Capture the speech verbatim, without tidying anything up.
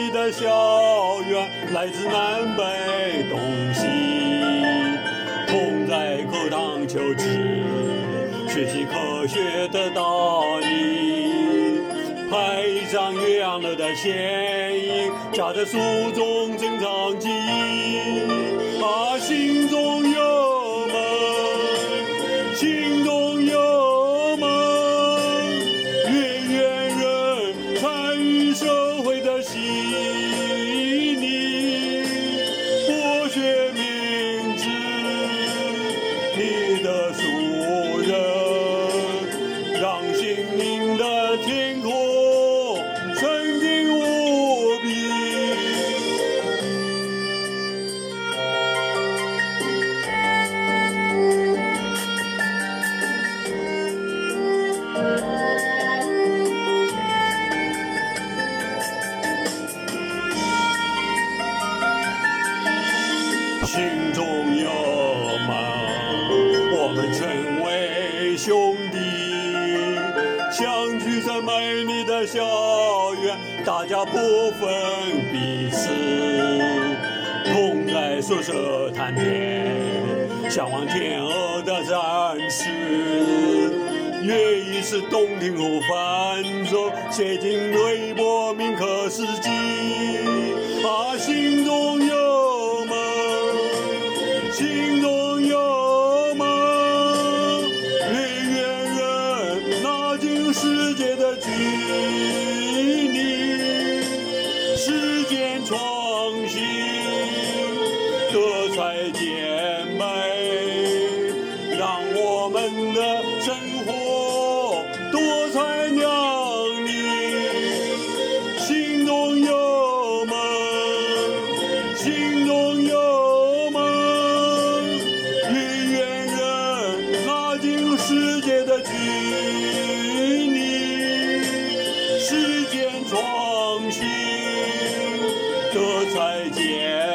丽的校园，来自南北东西，同在课堂求知，学习科学的道理。拍上月亮了的剪影，夹在书中珍藏记忆。啊，心中有梦，心中有梦，月圆人参与社会的洗礼，博学明智，你的素人，让心灵的天空纯净无比。心中有梦，我们成为兄弟，相聚在美丽的校园，大家不分彼此，同在宿舍谈天，向往天鹅的展示。乐意是动听和泛奏，写进微博铭刻史记。啊，心中有梦，心中有梦，月圆人拉近世界的距离，世间创新，德才兼美，让我们的生活多彩亮丽。心中有梦，心中有梦，月圆人拉近世界的距离，世间创新，德才兼